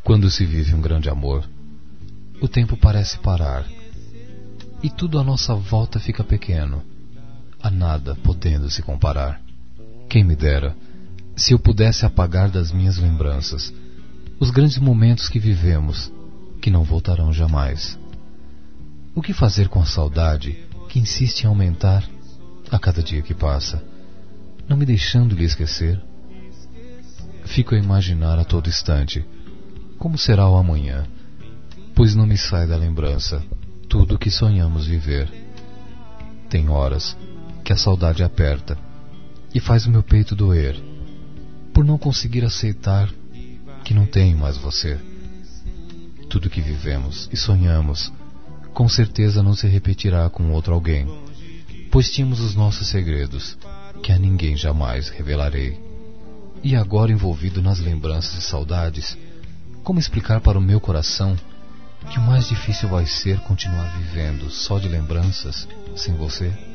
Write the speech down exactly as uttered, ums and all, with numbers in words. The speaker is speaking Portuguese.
Quando se vive um grande amor, o tempo parece parar, e tudo à nossa volta fica pequeno, a nada podendo se comparar. Quem me dera, se eu pudesse apagar das minhas lembranças os grandes momentos que vivemos, que não voltarão jamais. O que fazer com a saudade que insiste em aumentar a cada dia que passa, não me deixando lhe esquecer? Fico a imaginar a todo instante como será o amanhã, pois não me sai da lembrança tudo o que sonhamos viver. Tem horas que a saudade aperta e faz o meu peito doer, por não conseguir aceitar que não tenho mais você. Tudo que vivemos e sonhamos com certeza não se repetirá com outro alguém, pois tínhamos os nossos segredos que a ninguém jamais revelarei. E agora, envolvido nas lembranças e saudades, como explicar para o meu coração que o mais difícil vai ser continuar vivendo só de lembranças sem você?